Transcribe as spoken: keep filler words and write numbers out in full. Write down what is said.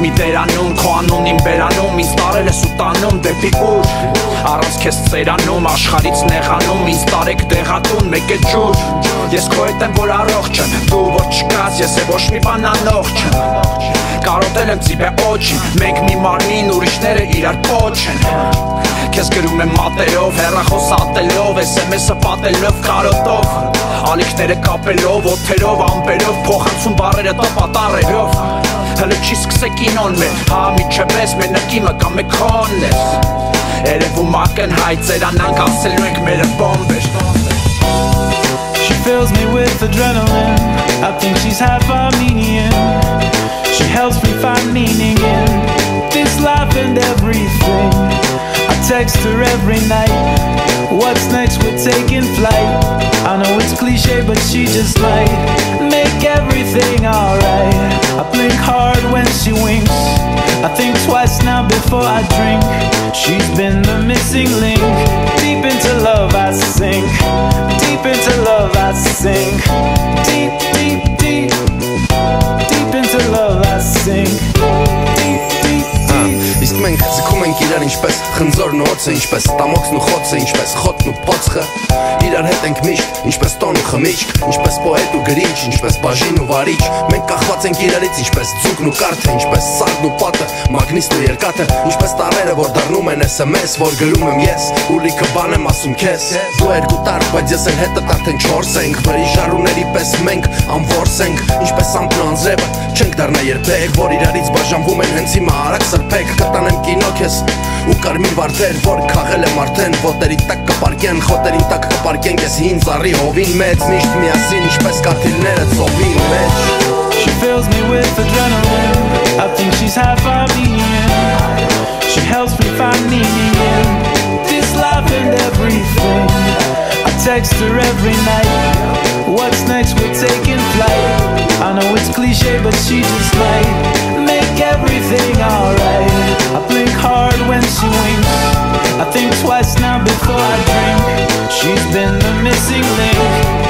մի դերանում Քո անունին բերանում Ինձ տարել ես ու տանում դեպի ուր Առանց քեզ ծերանում Աշխարից նեղանում Ինձ տարեք դեղատուն մեկ է ջուր Ես քո հետ եմ որ առողջ եմ Դու որ չկաս ես է ոչ մի բան անողջ եմ Կարոտել եմ ծիպե օջին Մենք մի մարմին ուրիշները իրար պոչ են Քեզ գրում եմ մատերով, հեռախոս ատելով Էս եմ էսը պատելով, կարոտով Ալիքները կապելով, օթերով, ամպերով Փոխանցում բարերը տապատարերով Հլը չի սկսե կինոն մեր Հա միջևես, մեր նկիմը կամ է քոնն ես Երևում ակնհայտ ծերանանք ասելու ենք մերը բոմբ էր She fills me with adrenaline I think she's half Armenian She helps me find meaning in this life and everything I text her every night What's next, we're taking flight I know it's cliche but she just might Make everything alright I blink hard when she winks I think twice now before I drink She's been the missing link Deep into love I sink Deep into love I sink Deep, deep, deep Deep into love I sink Deep, deep, deep Իսկ մենք ձգում ենք իրար ինչպես խնձորն ու օձը Ինչպես տամոքսն ու խոցը Ինչպես խոտն ու պոծխը Իրար հետ ենք միշտ Ինչպես տոն ու խմիչք Ինչպես պոետ ու գրիչ Ինչպես բաժին ու վարիչ Մենք կախված ենք իրարից Ինչպես ձուկն ու կարթը Ինչպես սարդն ու պատը Մագնիսն ու երկաթը Ինչպես տարերը որ դառնում են էս էմ էս Որ գրում եմ ես Ու լիքը բան եմ ասում քեզ Դու երկու տար Բայց ես էլ հետը արդեն չորս ենք Վրի ժարուների պես մենք անվորս ենք Ինչպես ամպն ու անձրևը Չենք դառնա երբեք Որ իրարից բաժանվում են հենց հիմա արագ սրբեք Կտանեմ կինո քեզ ու կարմիր վարդեր Որ քաղել եմ արդեն Ոտերի տակ կպարկեն Խոտերին տակ կպարկեն Կես հին ծառի հովին մեծ Միշտ միասին ինչպես կաթիլները ծովին մեջ She fills me with adrenaline I think she's half Armenian She helps me find meaning in this life and everything I text her every night What's next, we're taking flight I know it's cliche but she just might Make everything alright I blink hard when she winks I think twice now before I drink She's been the missing link